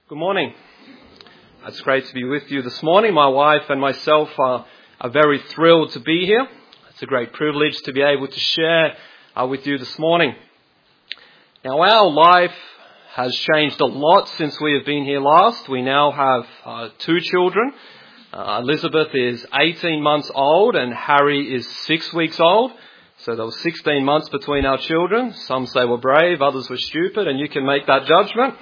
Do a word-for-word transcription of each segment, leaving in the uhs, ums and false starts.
Good morning. It's great to be with you this morning. My wife and myself are, are very thrilled to be here. It's a great privilege to be able to share uh, with you this morning. Now, our life has changed a lot since we have been here last. We now have uh, two children. Uh, Elizabeth is eighteen months old and Harry is six weeks old. So there was sixteen months between our children. Some say we're brave, others were stupid, and you can make that judgment.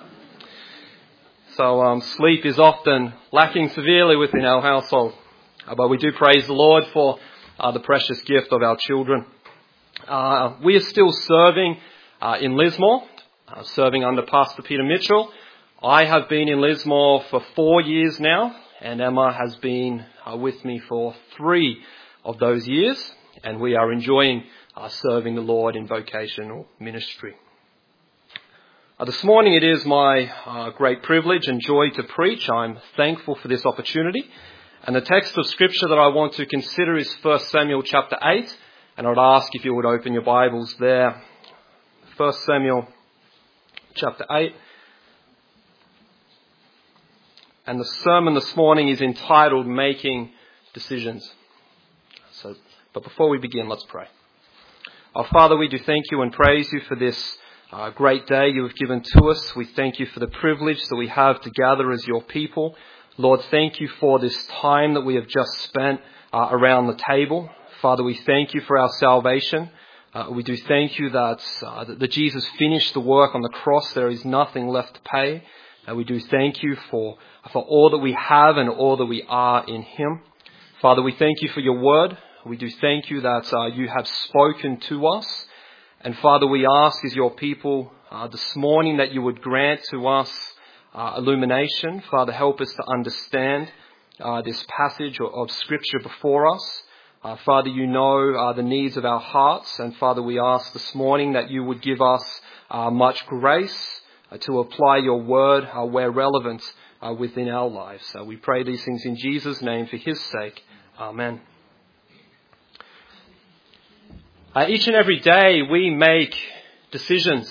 So um, sleep is often lacking severely within our household. Uh, but we do praise the Lord for uh, the precious gift of our children. Uh, we are still serving uh, in Lismore, uh, serving under Pastor Peter Mitchell. I have been in Lismore for four years now, and Emma has been uh, with me for three of those years. And we are enjoying uh, serving the Lord in vocational ministry. Uh, this morning it is my uh, great privilege and joy to preach. I'm thankful for this opportunity. And the text of scripture that I want to consider is First Samuel chapter eight. And I would ask if you would open your Bibles there. First Samuel chapter eight. And the sermon this morning is entitled Making Decisions. So, but before we begin, let's pray. Our Father, we do thank you and praise you for this Uh, great day you have given to us. We thank you for the privilege that we have to gather as your people. Lord, thank you for this time that we have just spent uh, around the table. Father, we thank you for our salvation. Uh, we do thank you that, uh, that Jesus finished the work on the cross. There is nothing left to pay. And we do thank you for, for all that we have and all that we are in him. Father, we thank you for your word. We do thank you that uh, you have spoken to us. And Father, we ask as your people uh, this morning that you would grant to us uh, illumination. Father, help us to understand uh, this passage of, of Scripture before us. Uh, Father, you know uh, the needs of our hearts. And Father, we ask this morning that you would give us uh, much grace uh, to apply your word uh, where relevant uh, within our lives. So we pray these things in Jesus' name for his sake. Amen. Uh, each and every day we make decisions.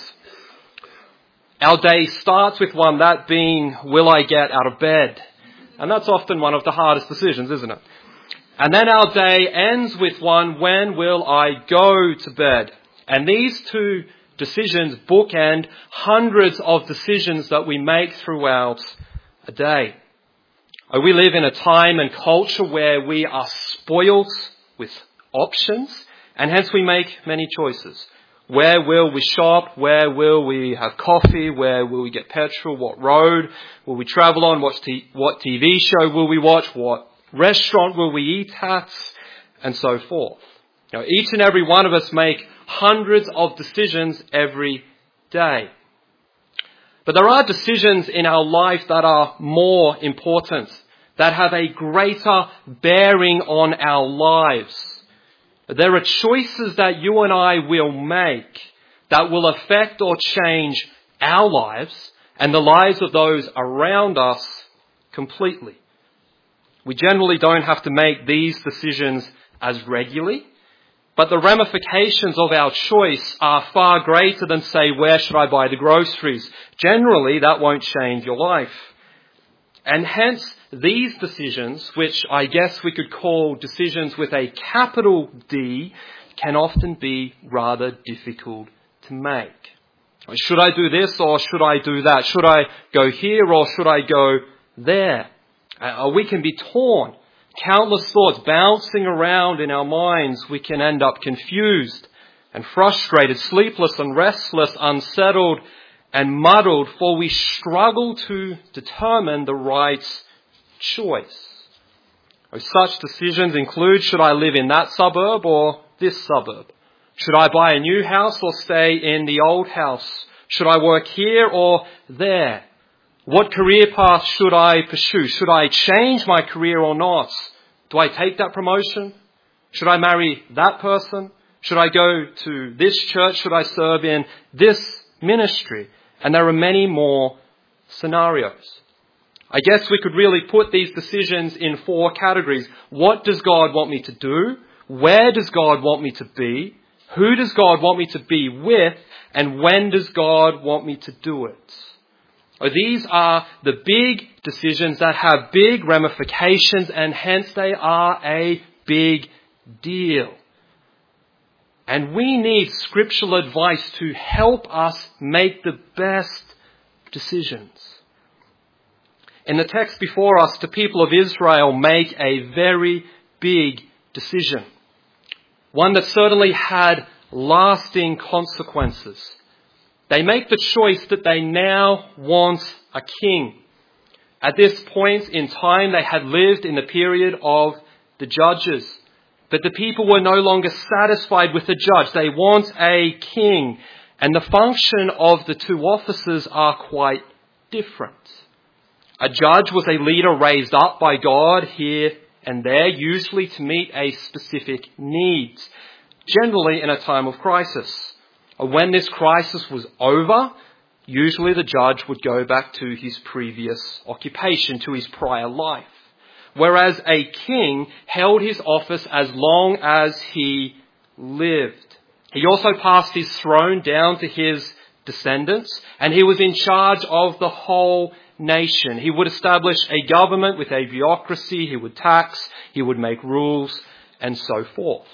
Our day starts with one, that being, will I get out of bed? And that's often one of the hardest decisions, isn't it? And then our day ends with one, when will I go to bed? And these two decisions bookend hundreds of decisions that we make throughout a day. Oh, we live in a time and culture where we are spoiled with options. And hence we make many choices. Where will we shop? Where will we have coffee? Where will we get petrol? What road will we travel on? What, t- what T V show will we watch? What restaurant will we eat at? And so forth. Now, each and every one of us make hundreds of decisions every day. But there are decisions in our life that are more important, that have a greater bearing on our lives. There are choices that you and I will make that will affect or change our lives and the lives of those around us completely. We generally don't have to make these decisions as regularly, but the ramifications of our choice are far greater than, say, where should I buy the groceries? Generally, that won't change your life. And hence, these decisions, which I guess we could call decisions with a capital D, can often be rather difficult to make. Should I do this or should I do that? Should I go here or should I go there? Uh, we can be torn. Countless thoughts bouncing around in our minds. We can end up confused and frustrated, sleepless and restless, unsettled and muddled, for we struggle to determine the right choice. Such decisions include, should I live in that suburb or this suburb? Should I buy a new house or stay in the old house? Should I work here or there? What career path should I pursue? Should I change my career or not? Do I take that promotion? Should I marry that person? Should I go to this church? Should I serve in this ministry? And there are many more scenarios. I guess we could really put these decisions in four categories. What does God want me to do? Where does God want me to be? Who does God want me to be with? And when does God want me to do it? Oh, these are the big decisions that have big ramifications, and hence they are a big deal. And we need scriptural advice to help us make the best decisions. In the text before us, the people of Israel make a very big decision. One that certainly had lasting consequences. They make the choice that they now want a king. At this point in time, they had lived in the period of the judges. But the people were no longer satisfied with the judge. They want a king. And the function of the two offices are quite different. A judge was a leader raised up by God here and there, usually to meet a specific need, generally in a time of crisis. When this crisis was over, usually the judge would go back to his previous occupation, to his prior life. Whereas a king held his office as long as he lived. He also passed his throne down to his descendants, and he was in charge of the whole nation. He would establish a government with a bureaucracy, he would tax, he would make rules, and so forth.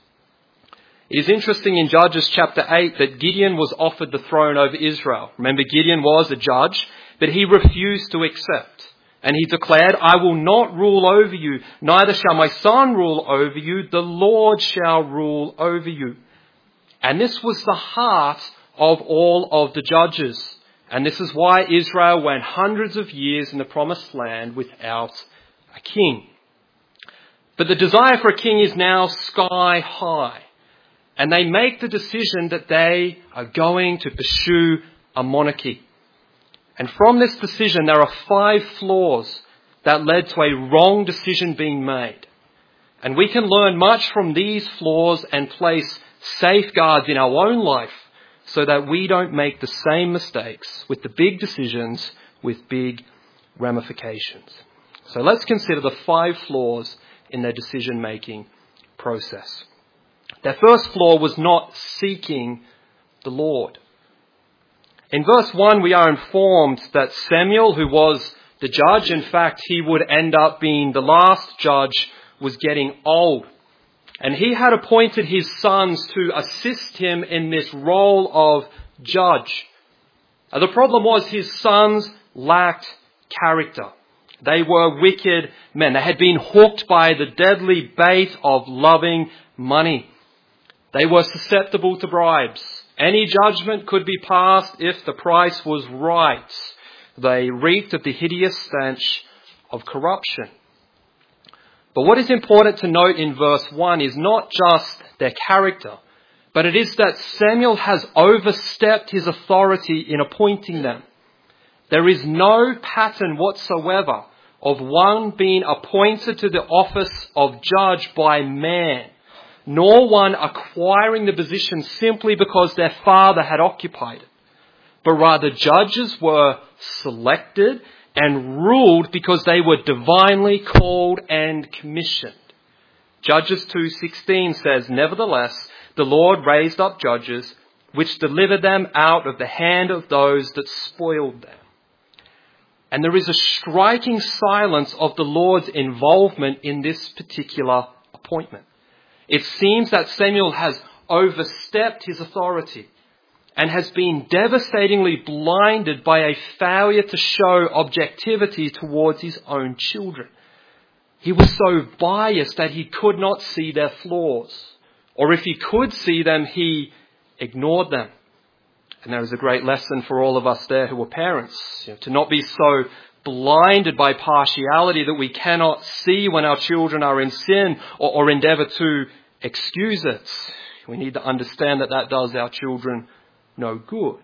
It is interesting in Judges chapter eight that Gideon was offered the throne over Israel. Remember, Gideon was a judge, but he refused to accept. And he declared, I will not rule over you, neither shall my son rule over you, the Lord shall rule over you. And this was the heart of all of the judges. And this is why Israel went hundreds of years in the promised land without a king. But the desire for a king is now sky high. And they make the decision that they are going to pursue a monarchy. And from this decision, there are five flaws that led to a wrong decision being made. And we can learn much from these flaws and place safeguards in our own life so that we don't make the same mistakes with the big decisions with big ramifications. So let's consider the five flaws in their decision-making process. Their first flaw was not seeking the Lord. In verse one, we are informed that Samuel, who was the judge, in fact, he would end up being the last judge, was getting old. And he had appointed his sons to assist him in this role of judge. Now, the problem was his sons lacked character. They were wicked men. They had been hooked by the deadly bait of loving money. They were susceptible to bribes. Any judgment could be passed if the price was right. They reeked of the hideous stench of corruption. But what is important to note in verse one is not just their character, but it is that Samuel has overstepped his authority in appointing them. There is no pattern whatsoever of one being appointed to the office of judge by man, nor one acquiring the position simply because their father had occupied it. But rather, judges were selected and ruled because they were divinely called and commissioned. Judges two sixteen says, Nevertheless, the Lord raised up judges, which delivered them out of the hand of those that spoiled them. And there is a striking silence of the Lord's involvement in this particular appointment. It seems that Samuel has overstepped his authority and has been devastatingly blinded by a failure to show objectivity towards his own children. He was so biased that he could not see their flaws. Or if he could see them, he ignored them. And there is a great lesson for all of us there who are parents, you know, to not be so blinded by partiality that we cannot see when our children are in sin or, or endeavour to excuse it. We need to understand that that does our children no good.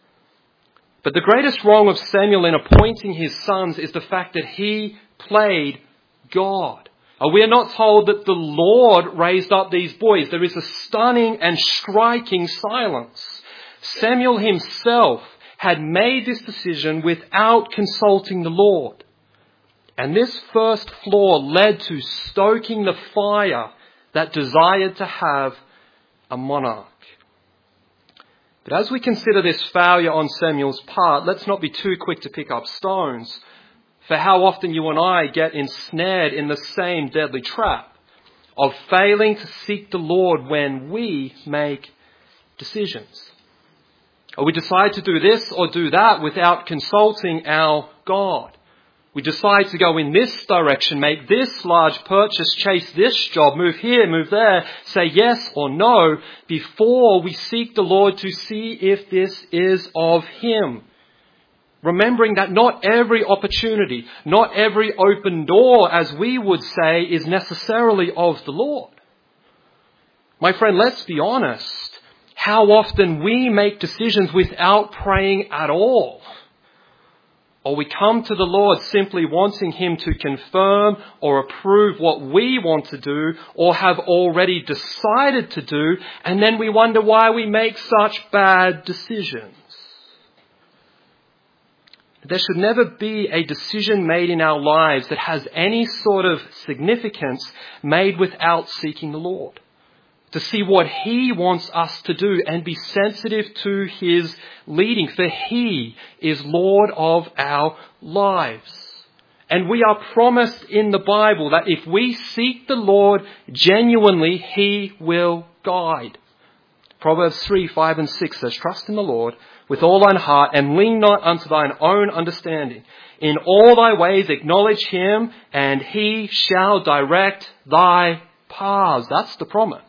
But the greatest wrong of Samuel in appointing his sons is the fact that he played God. We are not told that the Lord raised up these boys. There is a stunning and striking silence. Samuel himself had made this decision without consulting the Lord. And this first flaw led to stoking the fire that desired to have a monarch. But as we consider this failure on Samuel's part, let's not be too quick to pick up stones, for how often you and I get ensnared in the same deadly trap of failing to seek the Lord when we make decisions. Or we decide to do this or do that without consulting our God. We decide to go in this direction, make this large purchase, chase this job, move here, move there, say yes or no, before we seek the Lord to see if this is of Him. Remembering that not every opportunity, not every open door, as we would say, is necessarily of the Lord. My friend, let's be honest. How often we make decisions without praying at all. Or we come to the Lord simply wanting Him to confirm or approve what we want to do or have already decided to do, and then we wonder why we make such bad decisions. There should never be a decision made in our lives that has any sort of significance made without seeking the Lord, to see what He wants us to do and be sensitive to His leading, for He is Lord of our lives. And we are promised in the Bible that if we seek the Lord genuinely, He will guide. Proverbs three, five and six says, "Trust in the Lord with all thine heart, and lean not unto thine own understanding. In all thy ways acknowledge Him, and He shall direct thy paths." That's the promise.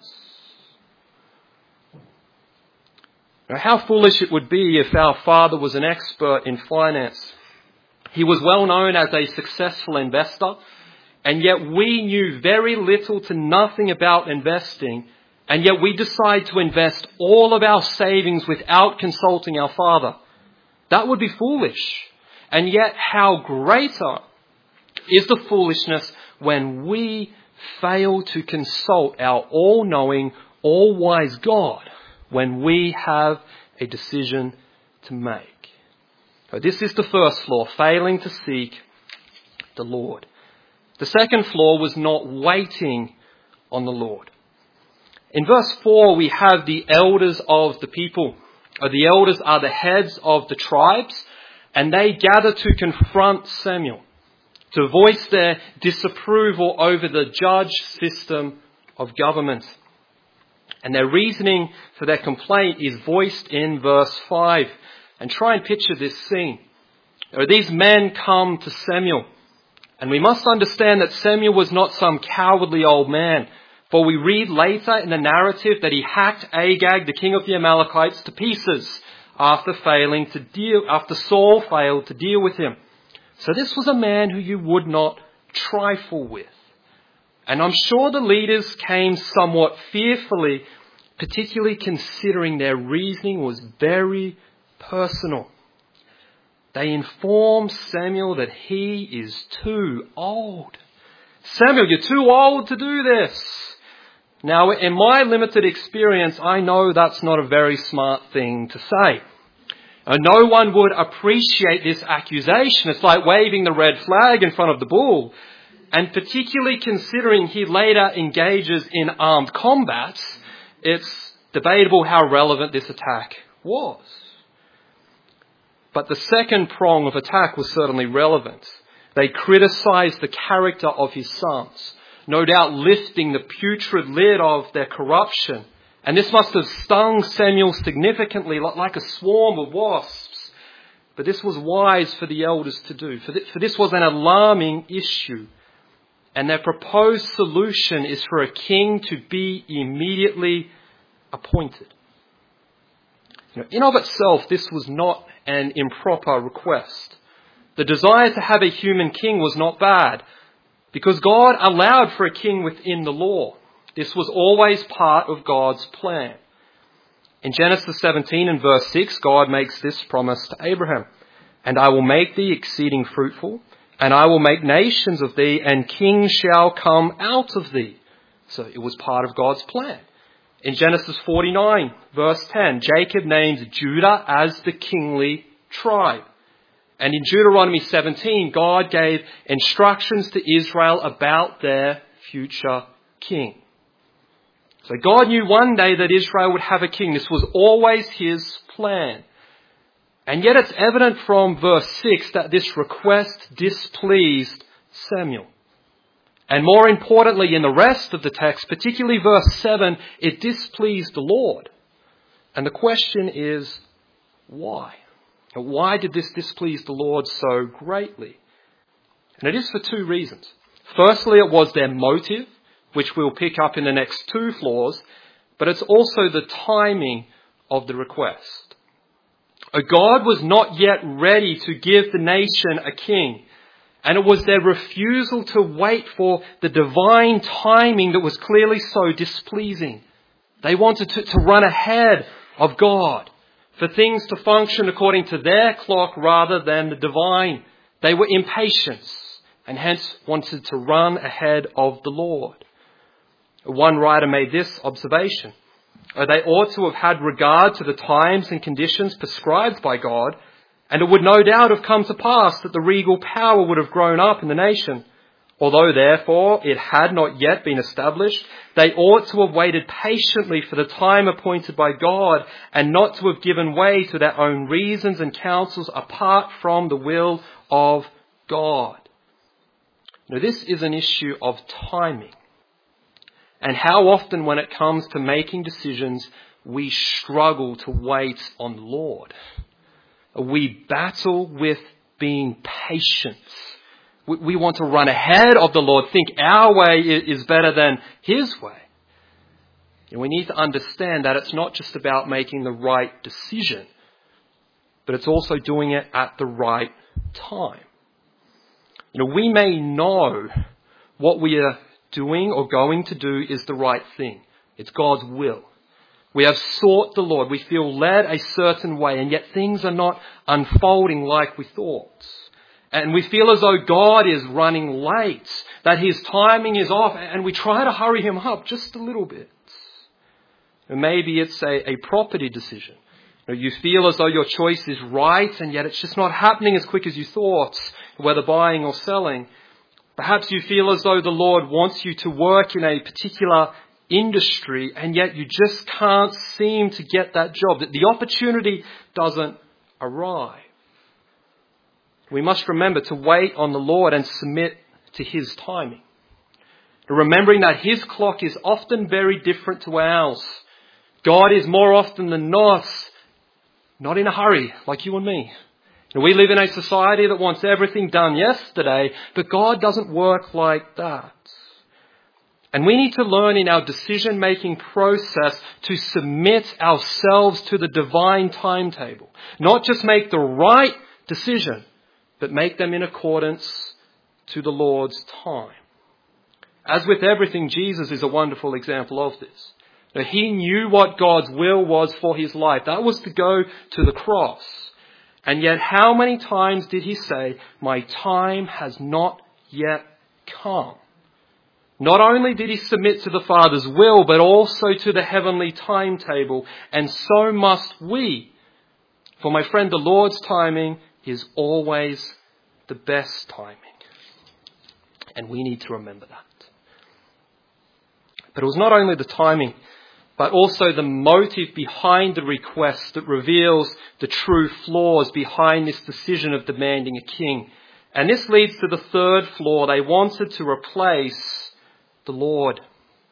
Now, how foolish it would be if our father was an expert in finance. He was well known as a successful investor, and yet we knew very little to nothing about investing, and yet we decide to invest all of our savings without consulting our father. That would be foolish. And yet how greater is the foolishness when we fail to consult our all-knowing, all-wise God when we have a decision to make. So this is the first flaw, failing to seek the Lord. The second flaw was not waiting on the Lord. In verse four, we have the elders of the people. The elders are the heads of the tribes, and they gather to confront Samuel, to voice their disapproval over the judge system of government. And their reasoning for their complaint is voiced in verse five. And try and picture this scene. These men come to Samuel, and we must understand that Samuel was not some cowardly old man. For we read later in the narrative that he hacked Agag, the king of the Amalekites, to pieces after failing to deal, after Saul failed to deal with him. So this was a man who you would not trifle with. And I'm sure the leaders came somewhat fearfully, particularly considering their reasoning was very personal. They inform Samuel that he is too old. Samuel, you're too old to do this. Now, in my limited experience, I know that's not a very smart thing to say. Uh, no one would appreciate this accusation. It's like waving the red flag in front of the bull. And particularly considering he later engages in armed combat, it's debatable how relevant this attack was. But the second prong of attack was certainly relevant. They criticised the character of his sons, no doubt lifting the putrid lid of their corruption. And this must have stung Samuel significantly, like a swarm of wasps. But this was wise for the elders to do, for this was an alarming issue. And their proposed solution is for a king to be immediately appointed. You know, in of itself, this was not an improper request. The desire to have a human king was not bad, because God allowed for a king within the law. This was always part of God's plan. In Genesis seventeen and verse six, God makes this promise to Abraham: "And I will make thee exceeding fruitful, and I will make nations of thee, and kings shall come out of thee." So it was part of God's plan. In Genesis forty-nine, verse ten, Jacob names Judah as the kingly tribe. And in Deuteronomy seventeen, God gave instructions to Israel about their future king. So God knew one day that Israel would have a king. This was always his plan. And yet it's evident from verse six that this request displeased Samuel. And more importantly, in the rest of the text, particularly verse seven, it displeased the Lord. And the question is, why? Why did this displease the Lord so greatly? And it is for two reasons. Firstly, it was their motive, which we'll pick up in the next two floors, but it's also the timing of the request. God was not yet ready to give the nation a king, and it was their refusal to wait for the divine timing that was clearly so displeasing. They wanted to, to run ahead of God, for things to function according to their clock rather than the divine. They were impatient and hence wanted to run ahead of the Lord. One writer made this observation. They ought to have had regard to the times and conditions prescribed by God, and it would no doubt have come to pass that the regal power would have grown up in the nation. Although, therefore, it had not yet been established, they ought to have waited patiently for the time appointed by God and not to have given way to their own reasons and counsels apart from the will of God. Now, this is an issue of timing. And how often when it comes to making decisions, we struggle to wait on the Lord. We battle with being patient. We want to run ahead of the Lord, think our way is better than his way. And we need to understand that it's not just about making the right decision, but it's also doing it at the right time. You know, we may know what we are doing or going to do is the right thing. It's God's will. We have sought the Lord. We feel led a certain way, and yet things are not unfolding like we thought. And we feel as though God is running late, that his timing is off, and we try to hurry him up just a little bit. And maybe it's a, a property decision. You feel as though your choice is right, and yet it's just not happening as quick as you thought, whether buying or selling. Perhaps you feel as though the Lord wants you to work in a particular industry, and yet you just can't seem to get that job, that the opportunity doesn't arrive. We must remember to wait on the Lord and submit to his timing. Remembering that his clock is often very different to ours. God is more often than not, not in a hurry like you and me. We live in a society that wants everything done yesterday, but God doesn't work like that. And we need to learn in our decision-making process to submit ourselves to the divine timetable. Not just make the right decision, but make them in accordance to the Lord's time. As with everything, Jesus is a wonderful example of this. Now, he knew what God's will was for his life. That was to go to the cross. And yet how many times did he say, "My time has not yet come"? Not only did he submit to the Father's will, but also to the heavenly timetable. And so must we. For my friend, the Lord's timing is always the best timing. And we need to remember that. But it was not only the timing, but also the motive behind the request that reveals the true flaws behind this decision of demanding a king. And this leads to the third flaw. They wanted to replace the Lord.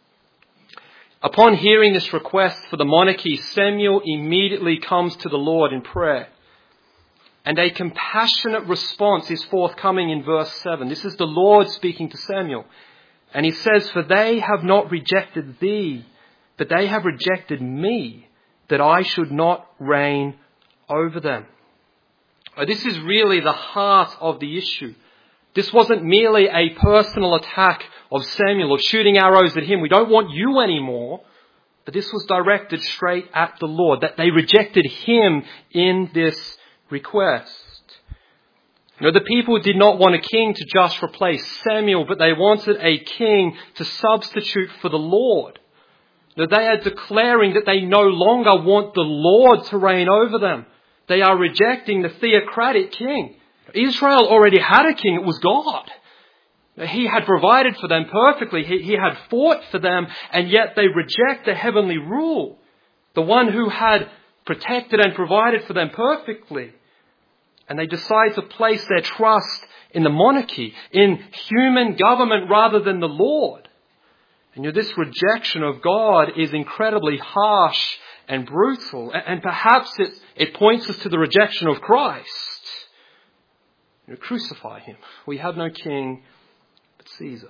Upon hearing this request for the monarchy, Samuel immediately comes to the Lord in prayer. And a compassionate response is forthcoming in verse seven. This is the Lord speaking to Samuel. And he says, "For they have not rejected thee, but they have rejected me, that I should not reign over them." This is really the heart of the issue. This wasn't merely a personal attack of Samuel or shooting arrows at him. We don't want you anymore. But this was directed straight at the Lord, that they rejected him in this request. You know, the people did not want a king to just replace Samuel, but they wanted a king to substitute for the Lord. Now, they are declaring that they no longer want the Lord to reign over them. They are rejecting the theocratic king. Israel already had a king. It was God. He had provided for them perfectly. He, he had fought for them, and yet they reject the heavenly rule, the one who had protected and provided for them perfectly. And they decide to place their trust in the monarchy, in human government rather than the Lord. And you know, this rejection of God is incredibly harsh and brutal. And perhaps it, it points us to the rejection of Christ. You know, crucify him. We have no king but Caesar.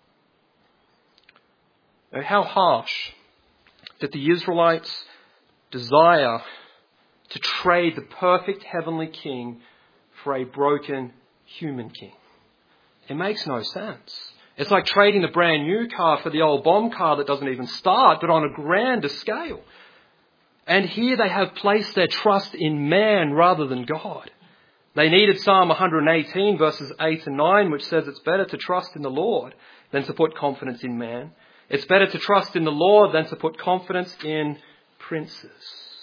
Now, how harsh that the Israelites desire to trade the perfect heavenly king for a broken human king. It makes no sense. It's like trading the brand new car for the old bomb car that doesn't even start, but on a grander scale. And here they have placed their trust in man rather than God. They needed Psalm one eighteen verses eight and nine, which says it's better to trust in the Lord than to put confidence in man. It's better to trust in the Lord than to put confidence in princes.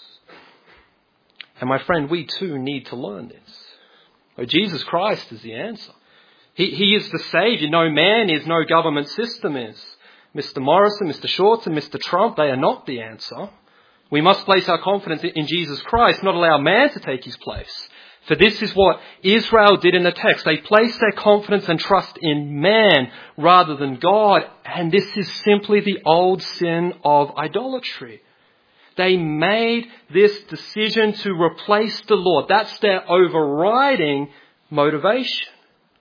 And my friend, we too need to learn this. Oh, Jesus Christ is the answer. He, he is the Saviour. No man is, no government system is. Mister Morrison, Mister Shorts and Mister Trump, they are not the answer. We must place our confidence in Jesus Christ, not allow man to take his place. For this is what Israel did in the text. They placed their confidence and trust in man rather than God. And this is simply the old sin of idolatry. They made this decision to replace the Lord. That's their overriding motivation.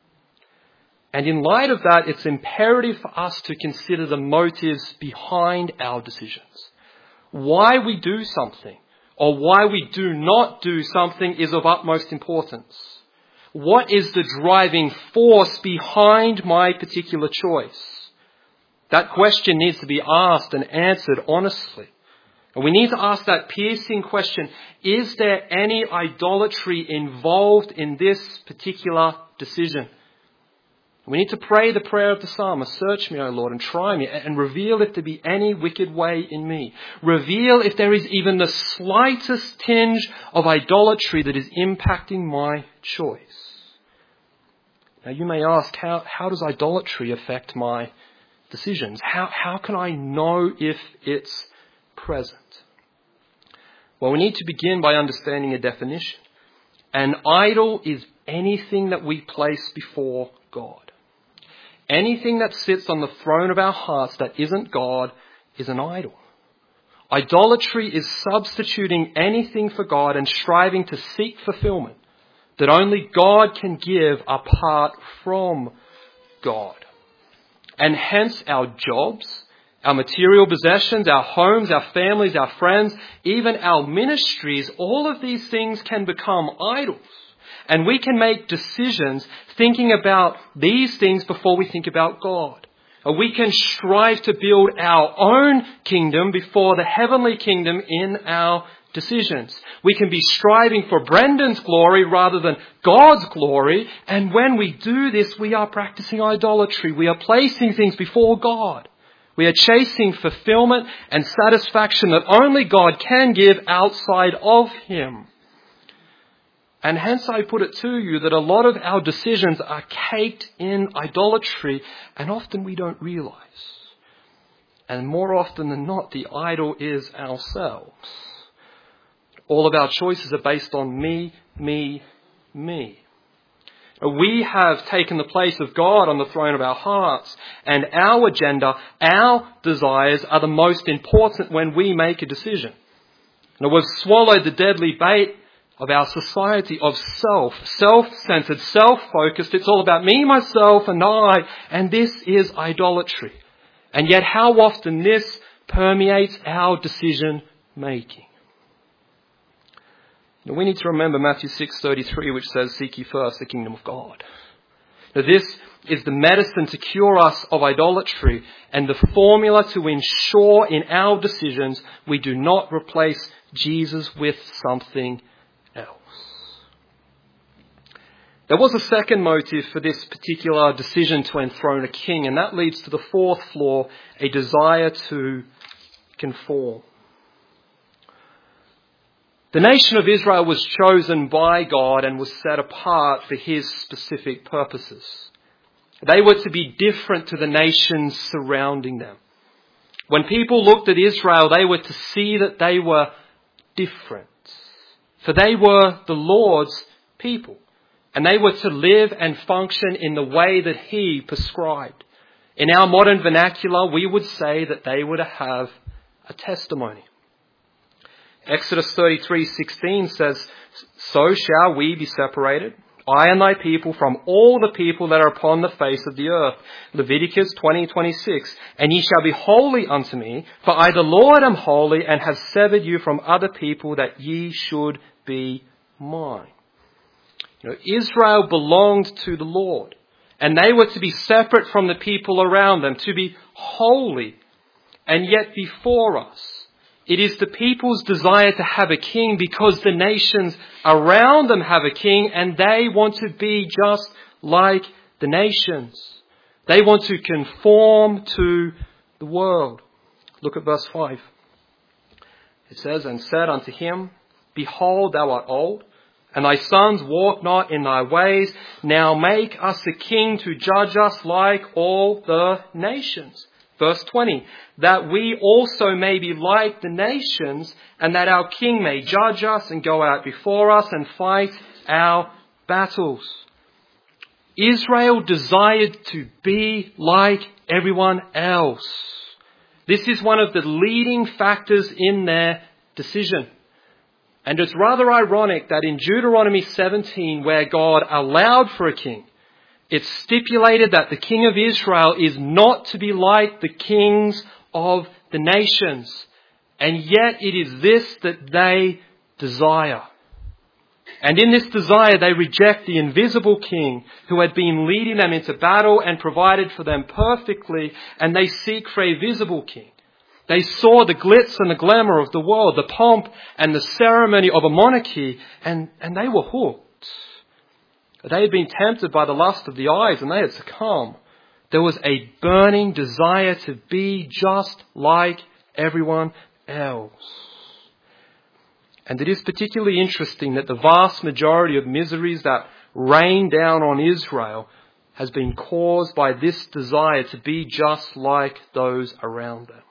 And in light of that, it's imperative for us to consider the motives behind our decisions. Why we do something or why we do not do something is of utmost importance. What is the driving force behind my particular choice? That question needs to be asked and answered honestly. And we need to ask that piercing question, is there any idolatry involved in this particular decision? We need to pray the prayer of the psalmist, search me, O Lord, and try me, and reveal if there be any wicked way in me. Reveal if there is even the slightest tinge of idolatry that is impacting my choice. Now you may ask, how, how does idolatry affect my decisions? How, how can I know if it's present? Well, we need to begin by understanding a definition. An idol is anything that we place before God. Anything that sits on the throne of our hearts that isn't God is an idol. Idolatry is substituting anything for God and striving to seek fulfillment that only God can give apart from God. And hence our jobs, our material possessions, our homes, our families, our friends, even our ministries, all of these things can become idols. And we can make decisions thinking about these things before we think about God. Or we can strive to build our own kingdom before the heavenly kingdom in our decisions. We can be striving for Brendan's glory rather than God's glory. And when we do this, we are practicing idolatry. We are placing things before God. We are chasing fulfillment and satisfaction that only God can give outside of Him. And hence I put it to you that a lot of our decisions are caked in idolatry, and often we don't realize. And more often than not, the idol is ourselves. All of our choices are based on me, me, me. We have taken the place of God on the throne of our hearts, and our agenda, our desires are the most important when we make a decision. Now, we've swallowed the deadly bait of our society of self, self-centered, self-focused. It's all about me, myself, and I, and this is idolatry. And yet how often this permeates our decision-making. Now we need to remember Matthew six thirty-three, which says, "Seek ye first the kingdom of God." Now this is the medicine to cure us of idolatry and the formula to ensure in our decisions we do not replace Jesus with something else. There was a second motive for this particular decision to enthrone a king, and that leads to the fourth flaw, a desire to conform. The nation of Israel was chosen by God and was set apart for His specific purposes. They were to be different to the nations surrounding them. When people looked at Israel, they were to see that they were different. For they were the Lord's people. And they were to live and function in the way that He prescribed. In our modern vernacular, we would say that they were to have a testimony. Exodus thirty-three sixteen says, "So shall we be separated, I and thy people, from all the people that are upon the face of the earth." Leviticus twenty twenty-six, "And ye shall be holy unto me, for I the Lord am holy, and have severed you from other people, that ye should be mine." You know, Israel belonged to the Lord, and they were to be separate from the people around them, to be holy. And yet before us, it is the people's desire to have a king because the nations around them have a king, and they want to be just like the nations. They want to conform to the world. Look at verse five. It says, "And said unto him, Behold, thou art old, and thy sons walk not in thy ways. Now make us a king to judge us like all the nations." Verse twenty, "That we also may be like the nations, and that our king may judge us and go out before us and fight our battles." Israel desired to be like everyone else. This is one of the leading factors in their decision. And it's rather ironic that in Deuteronomy seventeen, where God allowed for a king, it's stipulated that the king of Israel is not to be like the kings of the nations. And yet it is this that they desire. And in this desire, they reject the invisible king who had been leading them into battle and provided for them perfectly, and they seek for a visible king. They saw the glitz and the glamour of the world, the pomp and the ceremony of a monarchy, and, and they were hooked. They had been tempted by the lust of the eyes, and they had succumbed. There was a burning desire to be just like everyone else. And it is particularly interesting that the vast majority of miseries that rain down on Israel has been caused by this desire to be just like those around them.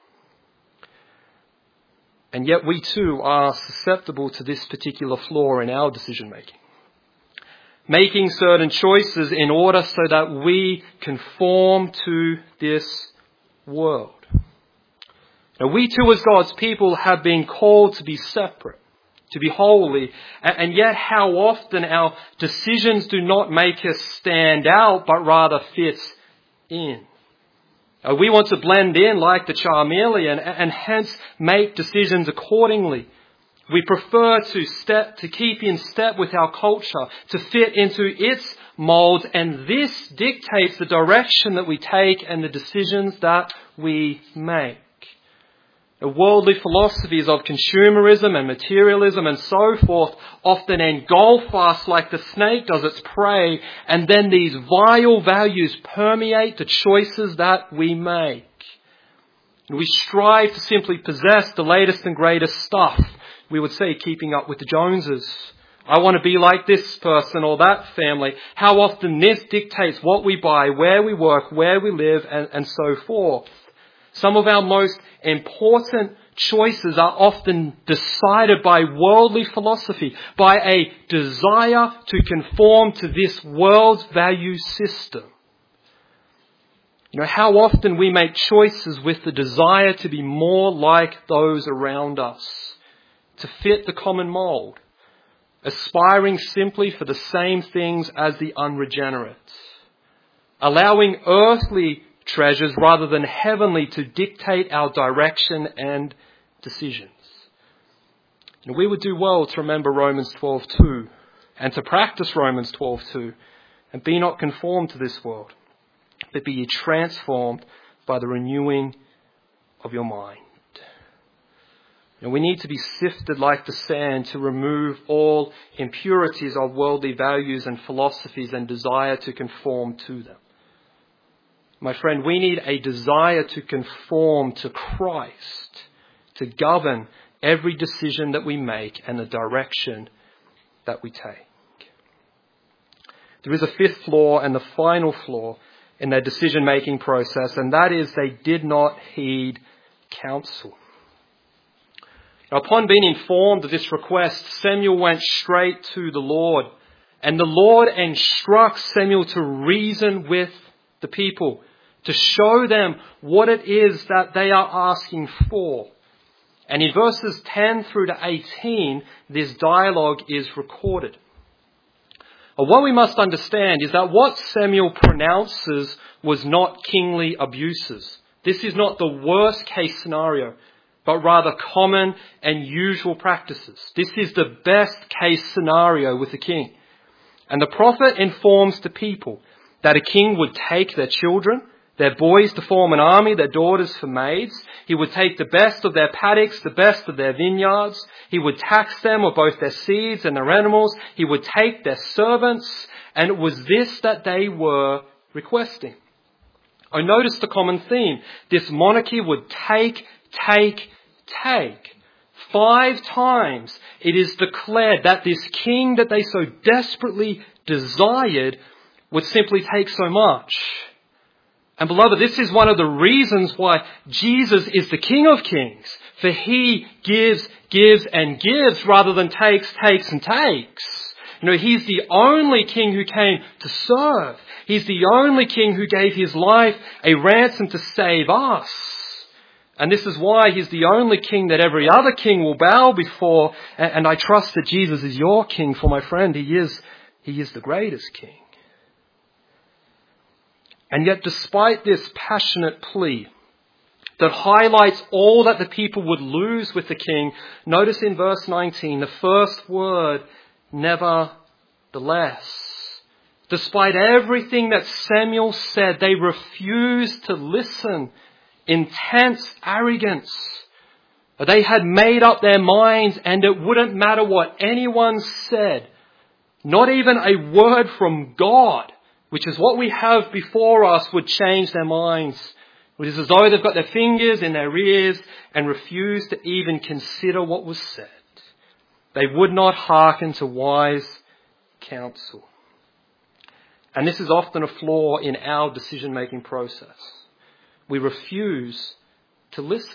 And yet we too are susceptible to this particular flaw in our decision making. Making certain choices in order so that we conform to this world. Now, we too as God's people have been called to be separate, to be holy, and yet how often our decisions do not make us stand out, but rather fit in. We want to blend in like the chameleon and hence make decisions accordingly. We prefer to step, to keep in step with our culture, to fit into its molds, and this dictates the direction that we take and the decisions that we make. The worldly philosophies of consumerism and materialism and so forth often engulf us like the snake does its prey, and then these vile values permeate the choices that we make. And we strive to simply possess the latest and greatest stuff. We would say keeping up with the Joneses. I want to be like this person or that family. How often this dictates what we buy, where we work, where we live, and, and so forth. Some of our most important choices are often decided by worldly philosophy, by a desire to conform to this world's value system. You know, how often we make choices with the desire to be more like those around us, to fit the common mold, aspiring simply for the same things as the unregenerate, allowing earthly treasures rather than heavenly to dictate our direction and decisions. And we would do well to remember Romans twelve two and to practice Romans twelve two, and be not conformed to this world, but be ye transformed by the renewing of your mind. And we need to be sifted like the sand to remove all impurities of worldly values and philosophies and desire to conform to them. My friend, we need a desire to conform to Christ, to govern every decision that we make and the direction that we take. There is a fifth flaw and the final flaw, in their decision-making process, and that is they did not heed counsel. Now, upon being informed of this request, Samuel went straight to the Lord, and the Lord instructs Samuel to reason with the people, to show them what it is that they are asking for. And in verses ten through to eighteen, this dialogue is recorded. What we must understand is that what Samuel pronounces was not kingly abuses. This is not the worst case scenario, but rather common and usual practices. This is the best case scenario with the king. And the prophet informs the people that a king would take their children, their boys to form an army, their daughters for maids. He would take the best of their paddocks, the best of their vineyards. He would tax them of both their seeds and their animals. He would take their servants. And it was this that they were requesting. I noticed the common theme. This monarchy would take, take, take. Five times it is declared that this king that they so desperately desired would simply take so much. And beloved, this is one of the reasons why Jesus is the King of Kings. For he gives, gives and gives rather than takes, takes and takes. You know, he's the only king who came to serve. He's the only king who gave his life a ransom to save us. And this is why he's the only king that every other king will bow before. And I trust that Jesus is your king, for my friend, he is, he is the greatest king. And yet, despite this passionate plea that highlights all that the people would lose with the king, notice in verse nineteen, the first word, nevertheless. Despite everything that Samuel said, they refused to listen. Intense arrogance. They had made up their minds, and it wouldn't matter what anyone said. Not even a word from God, which is what we have before us, would change their minds. It is as though they've got their fingers in their ears and refuse to even consider what was said. They would not hearken to wise counsel. And this is often a flaw in our decision-making process. We refuse to listen.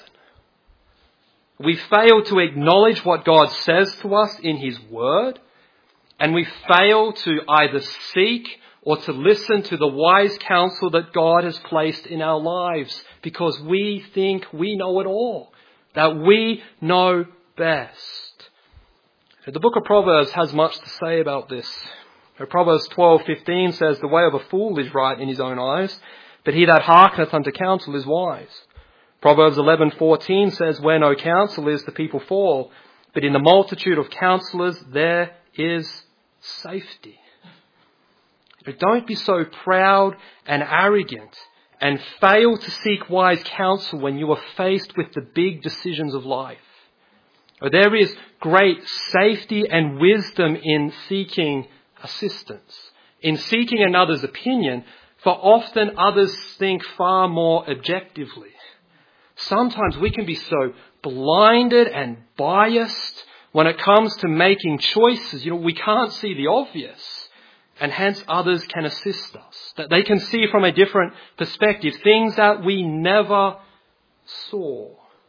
We fail to acknowledge what God says to us in his word, and we fail to either seek or to listen to the wise counsel that God has placed in our lives, because we think we know it all, that we know best. The book of Proverbs has much to say about this. Proverbs twelve fifteen says, "The way of a fool is right in his own eyes, but he that hearkeneth unto counsel is wise." Proverbs eleven fourteen says, "Where no counsel is, the people fall, but in the multitude of counselors there is safety." But don't be so proud and arrogant and fail to seek wise counsel when you are faced with the big decisions of life. There is great safety and wisdom in seeking assistance, in seeking another's opinion, for often others think far more objectively. Sometimes we can be so blinded and biased when it comes to making choices. You know, we can't see the obvious, and hence others can assist us, that they can see from a different perspective things that we never saw.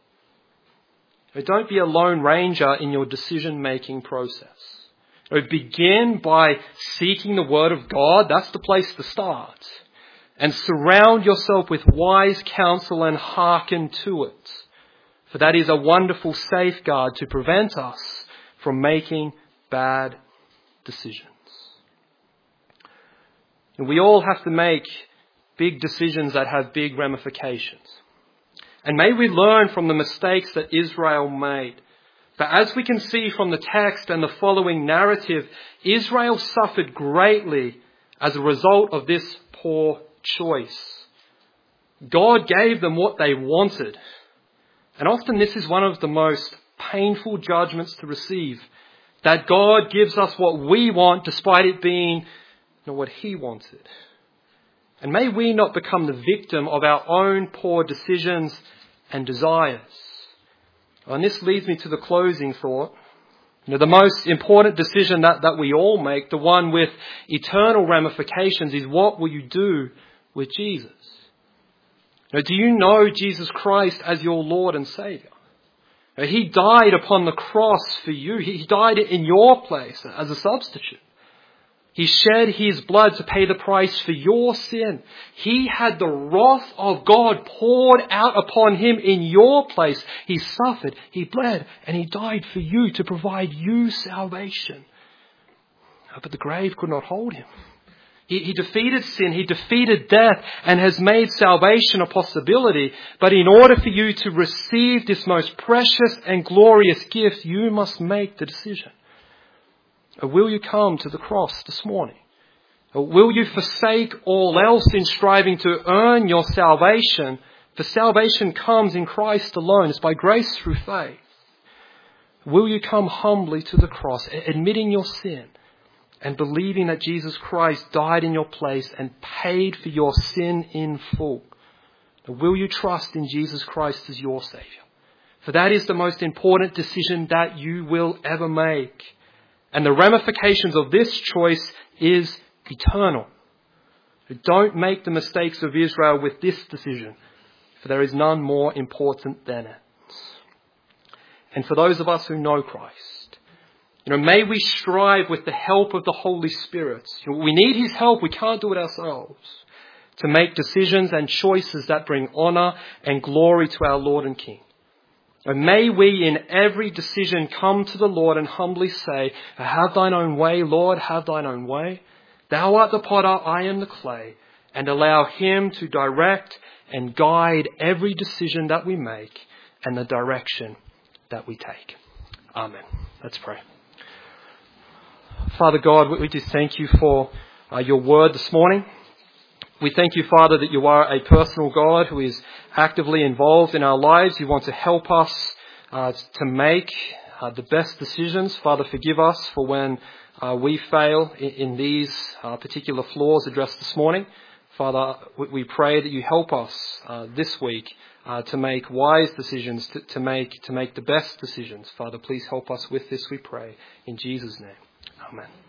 But don't be a lone ranger in your decision-making process. Begin by seeking the Word of God. That's the place to start. And surround yourself with wise counsel and hearken to it. For that is a wonderful safeguard to prevent us from making bad decisions. And we all have to make big decisions that have big ramifications. And may we learn from the mistakes that Israel made. But as we can see from the text and the following narrative, Israel suffered greatly as a result of this poor choice. God gave them what they wanted. And often this is one of the most painful judgments to receive. That God gives us what we want despite it being not what he wanted. And may we not become the victim of our own poor decisions and desires. And this leads me to the closing thought. You know, the most important decision that, that we all make, the one with eternal ramifications, is what will you do with Jesus? Now, do you know Jesus Christ as your Lord and Saviour? Now, He died upon the cross for you. He died in your place as a substitute. He shed His blood to pay the price for your sin. He had the wrath of God poured out upon Him in your place. He suffered, He bled, and He died for you to provide you salvation. But the grave could not hold Him. He, he defeated sin, He defeated death, and has made salvation a possibility. But in order for you to receive this most precious and glorious gift, you must make the decision. Or will you come to the cross this morning? Or will you forsake all else in striving to earn your salvation? For salvation comes in Christ alone. It's by grace through faith. Will you come humbly to the cross, admitting your sin and believing that Jesus Christ died in your place and paid for your sin in full? Or will you trust in Jesus Christ as your Saviour? For that is the most important decision that you will ever make. And the ramifications of this choice is eternal. Don't make the mistakes of Israel with this decision, for there is none more important than it. And for those of us who know Christ, you know, may we strive with the help of the Holy Spirit. We need His help. We can't do it ourselves. To make decisions and choices that bring honour and glory to our Lord and King. And may we in every decision come to the Lord and humbly say, have thine own way, Lord, have thine own way. Thou art the potter, I am the clay. And allow Him to direct and guide every decision that we make and the direction that we take. Amen. Let's pray. Father God, we just thank you for uh, your word this morning. We thank you, Father, that you are a personal God who is actively involved in our lives. You want to help us uh, to make uh, the best decisions. Father, forgive us for when uh, we fail in, in these uh, particular flaws addressed this morning. Father, we pray that you help us uh, this week uh, to make wise decisions, to, to make to make the best decisions. Father, please help us with this, we pray. In Jesus' name, amen.